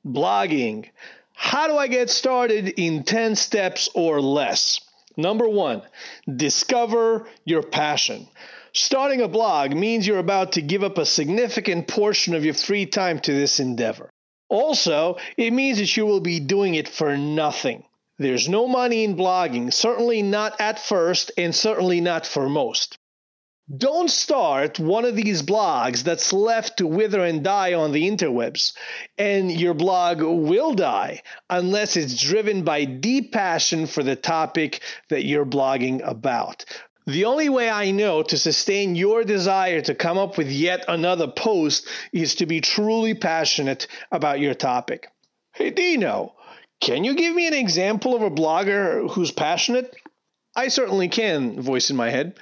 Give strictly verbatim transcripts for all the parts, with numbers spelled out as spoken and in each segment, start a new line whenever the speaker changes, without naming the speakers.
Blogging. How do I get started in ten steps or less? Number one, discover your passion. Starting a blog means you're about to give up a significant portion of your free time to this endeavor. Also, it means that you will be doing it for nothing. There's no money in blogging, certainly not at first and certainly not for most. Don't start one of these blogs that's left to wither and die on the interwebs, and your blog will die unless it's driven by deep passion for the topic that you're blogging about. The only way I know to sustain your desire to come up with yet another post is to be truly passionate about your topic. Hey Dino, can you give me an example of a blogger who's passionate? I certainly can, voice in my head.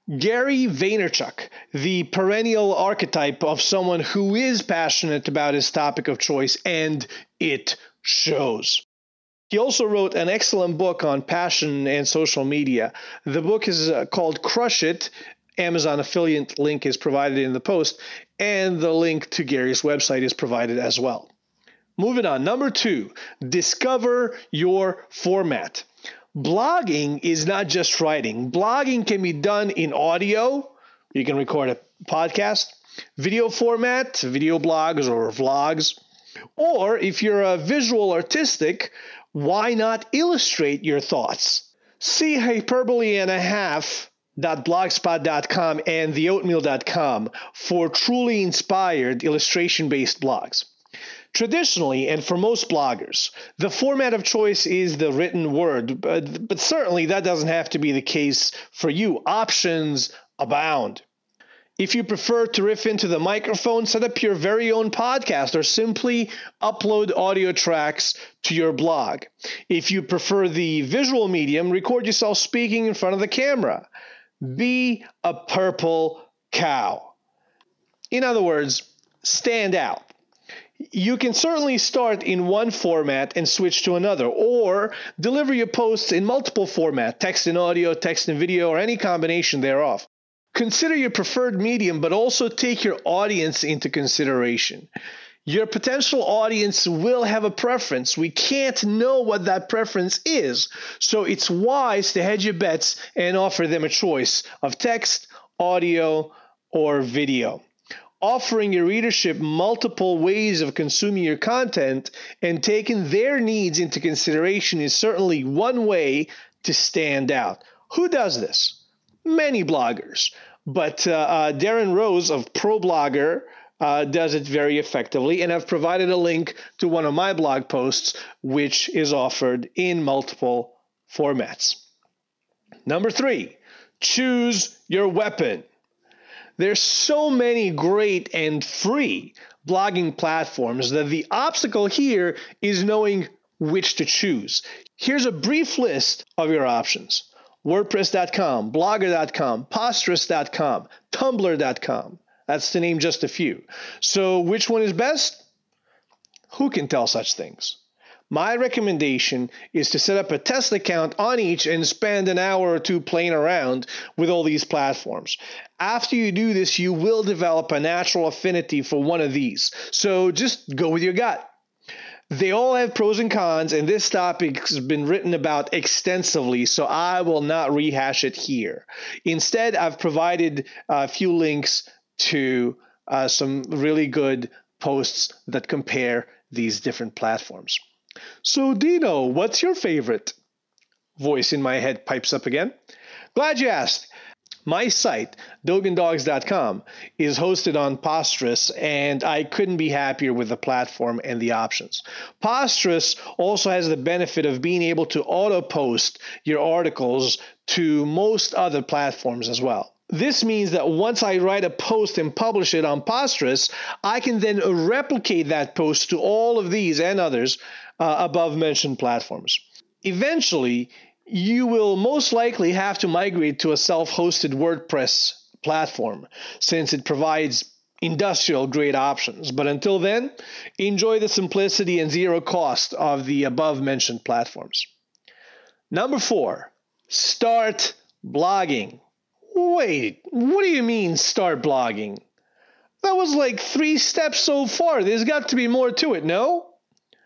Gary Vaynerchuk, the perennial archetype of someone who is passionate about his topic of choice, and it shows. He also wrote an excellent book on passion and social media. The book is uh, called Crush It. Amazon affiliate link is provided in the post, and the link to Gary's website is provided as well. Moving on. Number two, discover your format. Blogging is not just writing. Blogging can be done in audio. You can record a podcast, video format, video blogs or vlogs. Or if you're a visual artistic, why not illustrate your thoughts? See hyperbole and a half dot blogspot dot com and the oatmeal dot com for truly inspired illustration-based blogs. Traditionally, and for most bloggers, the format of choice is the written word, but, but certainly that doesn't have to be the case for you. Options abound. If you prefer to riff into the microphone, set up your very own podcast or simply upload audio tracks to your blog. If you prefer the visual medium, record yourself speaking in front of the camera. Be a purple cow. In other words, stand out. You can certainly start in one format and switch to another, or deliver your posts in multiple formats, text and audio, text and video, or any combination thereof. Consider your preferred medium, but also take your audience into consideration. Your potential audience will have a preference. We can't know what that preference is, so it's wise to hedge your bets and offer them a choice of text, audio, or video. Offering your readership multiple ways of consuming your content and taking their needs into consideration is certainly one way to stand out. Who does this? Many bloggers. But uh, uh, Darren Rose of ProBlogger uh, does it very effectively, and I've provided a link to one of my blog posts, which is offered in multiple formats. Number three, choose your weapon. There's so many great and free blogging platforms that the obstacle here is knowing which to choose. Here's a brief list of your options. WordPress dot com, Blogger dot com, Posterous dot com, Tumblr dot com. That's to name just a few. So which one is best? Who can tell such things? My recommendation is to set up a test account on each and spend an hour or two playing around with all these platforms. After you do this, you will develop a natural affinity for one of these. So just go with your gut. They all have pros and cons, and this topic has been written about extensively, so I will not rehash it here. Instead, I've provided a few links to uh, some really good posts that compare these different platforms. So, Dino, what's your favorite? Voice in my head pipes up again. Glad you asked. My site, Dogan Dogs dot com, is hosted on Posterous, and I couldn't be happier with the platform and the options. Posterous also has the benefit of being able to auto-post your articles to most other platforms as well. This means that once I write a post and publish it on Posterous, I can then replicate that post to all of these and others uh, above-mentioned platforms. Eventually, you will most likely have to migrate to a self-hosted WordPress platform since it provides industrial-grade options. But until then, enjoy the simplicity and zero cost of the above-mentioned platforms. Number four, start blogging. Wait, what do you mean start blogging? That was like three steps so far. There's got to be more to it, no?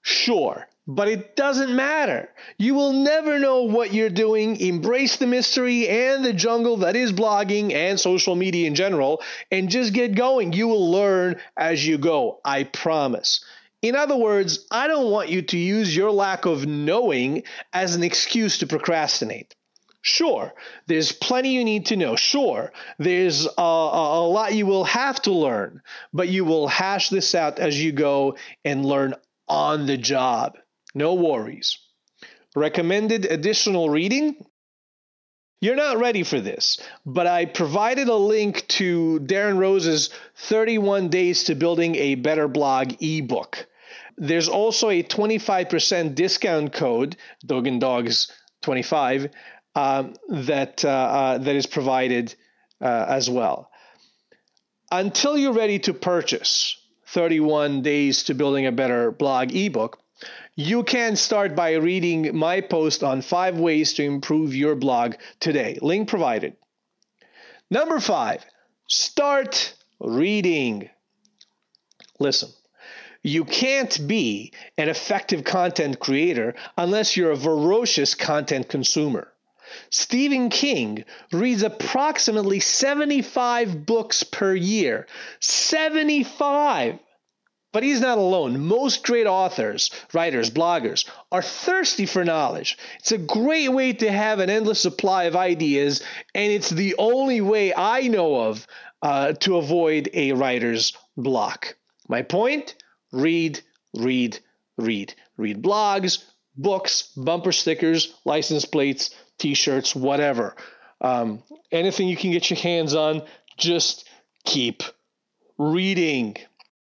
Sure, but it doesn't matter. You will never know what you're doing. Embrace the mystery and the jungle that is blogging and social media in general, and just get going. You will learn as you go, I promise. In other words, I don't want you to use your lack of knowing as an excuse to procrastinate. Sure, there's plenty you need to know. Sure, there's a, a, a lot you will have to learn, but you will hash this out as you go and learn on the job. No worries. Recommended additional reading? You're not ready for this, but I provided a link to Darren Rose's thirty-one Days to Building a Better Blog ebook. There's also a twenty-five percent discount code, Dog and Dogs twenty-five, um, that uh, uh, that is provided uh, as well. Until you're ready to purchase thirty-one Days to Building a Better Blog ebook, you can start by reading my post on five ways to improve your blog today. Link provided. Number five, start reading. Listen. You can't be an effective content creator unless you're a voracious content consumer. Stephen King reads approximately seventy-five books per year. seventy-five! But he's not alone. Most great authors, writers, bloggers are thirsty for knowledge. It's a great way to have an endless supply of ideas, and it's the only way I know of uh, to avoid a writer's block. My point? Read, read, read. Read blogs, books, bumper stickers, license plates, t-shirts, whatever. Um, anything you can get your hands on, just keep reading.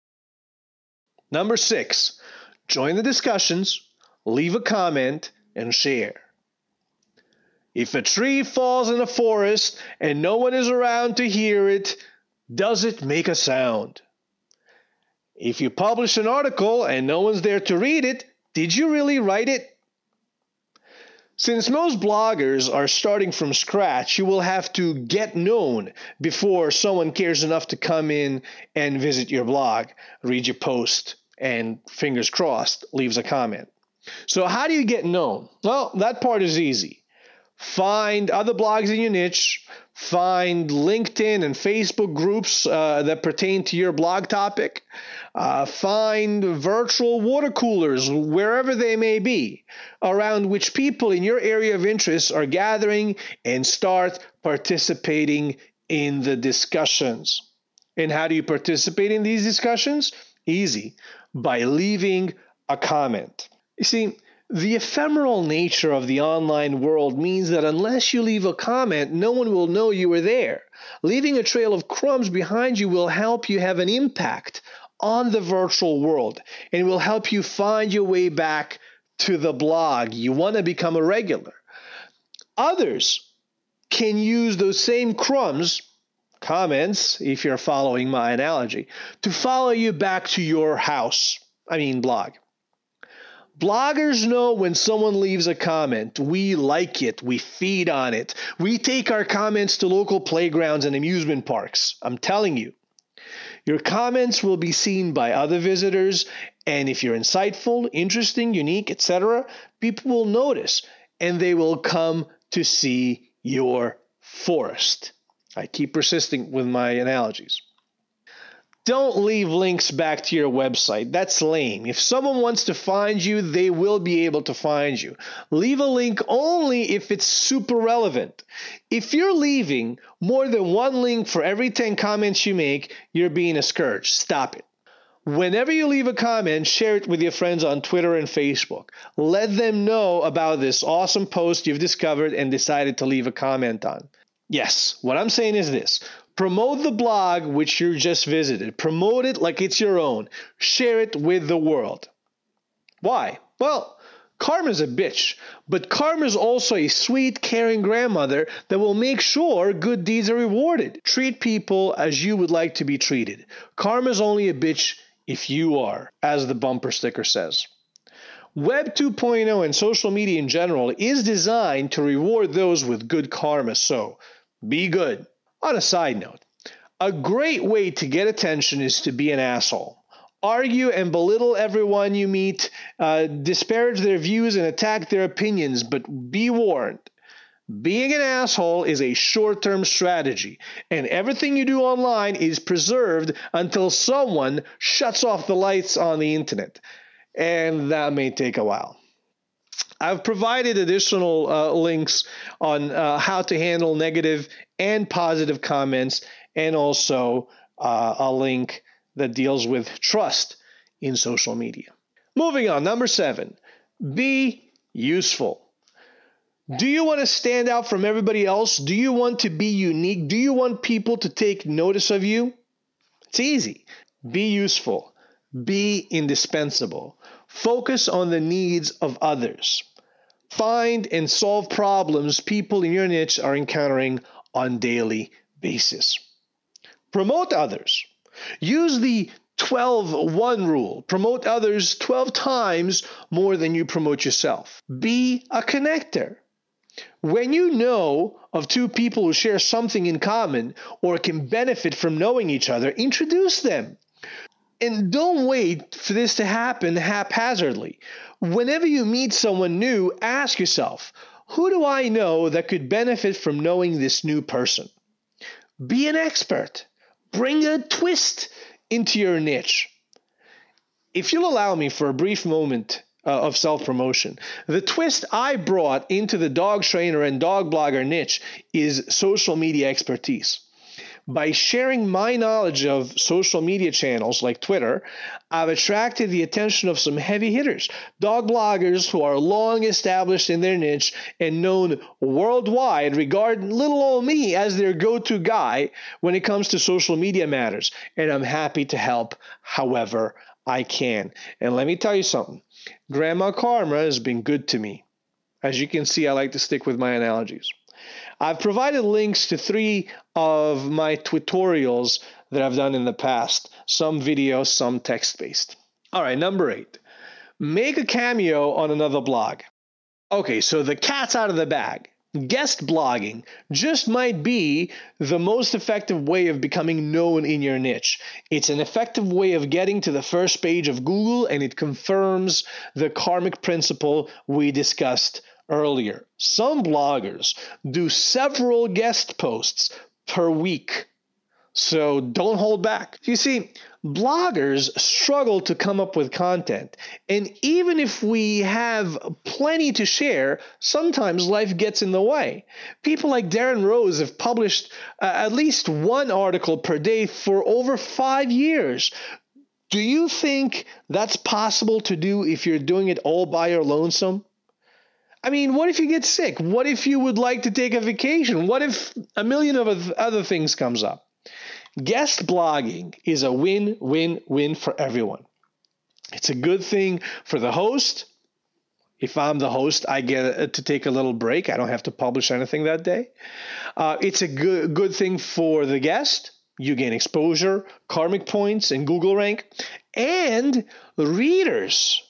Number six, join the discussions, leave a comment, and share. If a tree falls in a forest and no one is around to hear it, does it make a sound? If you publish an article and no one's there to read it, did you really write it? Since most bloggers are starting from scratch, you will have to get known before someone cares enough to come in and visit your blog, read your post, and fingers crossed, leaves a comment. So how do you get known? Well, that part is easy. Find other blogs in your niche. Find LinkedIn and Facebook groups uh, that pertain to your blog topic. Uh, find virtual water coolers, wherever they may be, around which people in your area of interest are gathering, and start participating in the discussions. And how do you participate in these discussions? Easy, by leaving a comment. You see, the ephemeral nature of the online world means that unless you leave a comment, no one will know you were there. Leaving a trail of crumbs behind you will help you have an impact on the virtual world, and will help you find your way back to the blog. You want to become a regular. Others can use those same crumbs, comments, if you're following my analogy, to follow you back to your house. I mean blog. Bloggers know when someone leaves a comment. We like it. We feed on it. We take our comments to local playgrounds and amusement parks. I'm telling you. Your comments will be seen by other visitors, and if you're insightful, interesting, unique, et cetera, people will notice, and they will come to see your forest. I keep persisting with my analogies. Don't leave links back to your website. That's lame. If someone wants to find you, they will be able to find you. Leave a link only if it's super relevant. If you're leaving more than one link for every ten comments you make, you're being a scourge. Stop it. Whenever you leave a comment, share it with your friends on Twitter and Facebook. Let them know about this awesome post you've discovered and decided to leave a comment on. Yes, what I'm saying is this. Promote the blog which you just visited. Promote it like it's your own. Share it with the world. Why? Well, karma's a bitch, but karma's also a sweet, caring grandmother that will make sure good deeds are rewarded. Treat people as you would like to be treated. Karma's only a bitch if you are, as the bumper sticker says. Web two point oh and social media in general is designed to reward those with good karma, so be good. On a side note, a great way to get attention is to be an asshole. Argue and belittle everyone you meet uh, disparage their views and attack their opinions, but be warned. Being an asshole is a short-term strategy, and everything you do online is preserved until someone shuts off the lights on the internet, and that may take a while. I've provided additional uh, links on uh, how to handle negative and positive comments, and also uh, a link that deals with trust in social media. Moving on, number seven, be useful. Do you want to stand out from everybody else? Do you want to be unique? Do you want people to take notice of you? It's easy. Be useful. Be indispensable. Focus on the needs of others. Find and solve problems people in your niche are encountering on a daily basis. Promote others. Use the twelve one rule. Promote others twelve times more than you promote yourself. Be a connector. When you know of two people who share something in common or can benefit from knowing each other, introduce them. And don't wait for this to happen haphazardly. Whenever you meet someone new, ask yourself, who do I know that could benefit from knowing this new person? Be an expert. Bring a twist into your niche. If you'll allow me for a brief moment uh, of self-promotion, the twist I brought into the dog trainer and dog blogger niche is social media expertise. By sharing my knowledge of social media channels like Twitter, I've attracted the attention of some heavy hitters, dog bloggers who are long established in their niche and known worldwide, regard little old me as their go-to guy when it comes to social media matters. And I'm happy to help however I can. And let me tell you something. Grandma Karma has been good to me. As you can see, I like to stick with my analogies. I've provided links to three of my tutorials that I've done in the past, some video, some text-based. All right, number eight, make a cameo on another blog. Okay, so the cat's out of the bag. Guest blogging just might be the most effective way of becoming known in your niche. It's an effective way of getting to the first page of Google, and it confirms the karmic principle we discussed earlier. Some bloggers do several guest posts per week, so don't hold back. You see, bloggers struggle to come up with content, and even if we have plenty to share, sometimes life gets in the way. People like Darren Rose have published uh, at least one article per day for over five years. Do you think that's possible to do if you're doing it all by your lonesome? I mean, what if you get sick? What if you would like to take a vacation? What if a million of other things comes up? Guest blogging is a win-win-win for everyone. It's a good thing for the host. If I'm the host, I get to take a little break. I don't have to publish anything that day. Uh, it's a good, good thing for the guest. You gain exposure, karmic points, and Google rank. And readers.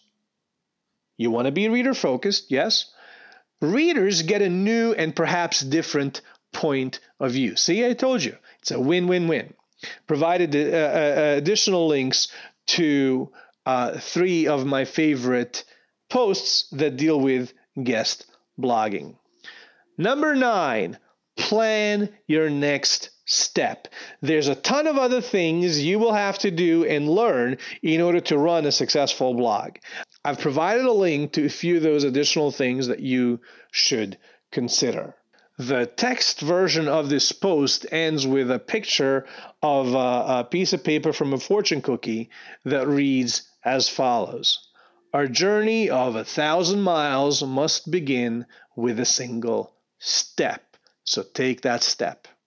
You want to be reader-focused, yes? Readers get a new and perhaps different point of view. See, I told you. It's a win-win-win. Provided uh, uh, additional links to uh, three of my favorite posts that deal with guest blogging. Number nine, plan your next step. There's a ton of other things you will have to do and learn in order to run a successful blog. I've provided a link to a few of those additional things that you should consider. The text version of this post ends with a picture of a, a piece of paper from a fortune cookie that reads as follows. Our journey of a thousand miles must begin with a single step. So take that step.